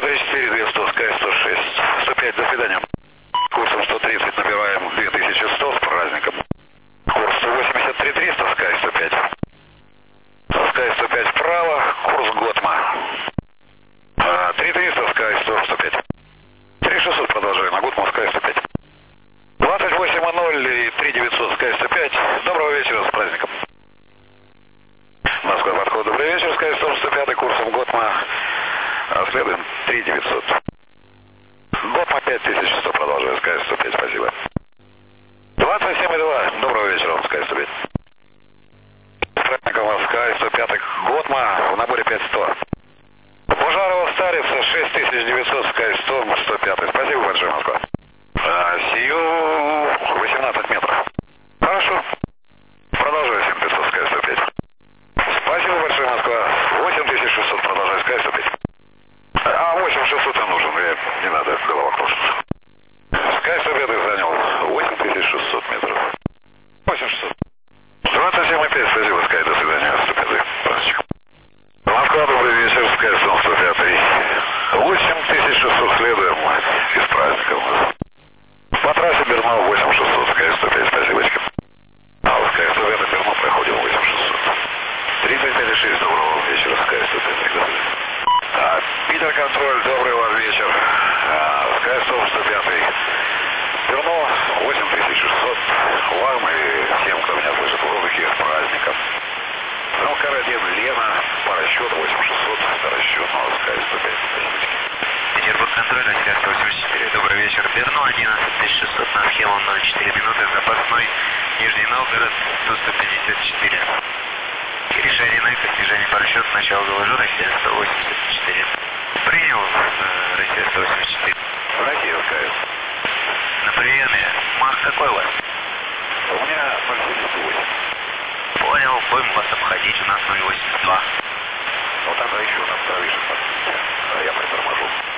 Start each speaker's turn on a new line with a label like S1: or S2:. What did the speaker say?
S1: 34, 200, Sky 106, 105, до свидания. Курсом 130 набираем 2100 с праздником. Курс 183, 300, Sky 105. Sky 105 вправо, курс Готма. 3300, Sky 100, 105. 3600 продолжаем, а Готма Sky 105. 28:0 и 3900, Sky 105. Доброго вечера, с праздником. Москва, подход, добрый вечер, Sky 105, курсом Готма. Следуем 3900. Готма 5100, продолжаем, Sky 105, спасибо. 27,2, доброго вечера, Sky 105. С праздником вас, Sky 105, Готма, в наборе 5100. Пожарова, Старица, 6900, Sky 100, 105. Спасибо большое, Москва. Сию 18 метров. Хорошо. Продолжаю 7500, Sky 105. Спасибо большое, Москва. 8600, продолжаю, Sky 105. 8600 и нужен, не надо, голова кружится. Sky 105 занял 8600 метров. 8600. 27,5, спасибо, Sky, до свидания, 105. Праздничек. Москва, добрый вечер, Sky 105. 8600, следуем, и с праздником у нас. По трассе Бернау 8600, Sky 105, спасибо. Sky 105, Бернау проходим 8600. 35,6, доброго вечера, Sky 105, Питер контроль, добрый вам вечер. Sky 105. Берно 8600. Вам и всем, кто меня слышит в воздухе, с праздником. Галкар-1, Лена, по расчету 8600, по расчету Sky 105.
S2: Петербург контроль, Россия 184, добрый вечер. Берно 11600 на схему 0,4 минуты, запасной, Нижний Новгород 154. Решение на снижение по расчету, начало доложу, Россия 184. Принял, Россия 184.
S1: Россия, Sky.
S2: На приеме. Мах какой у вас?
S1: У меня 078.
S2: Понял, будем вас обходить, у нас 082.
S1: Вот тогда еще на второй 16. Я приторможу.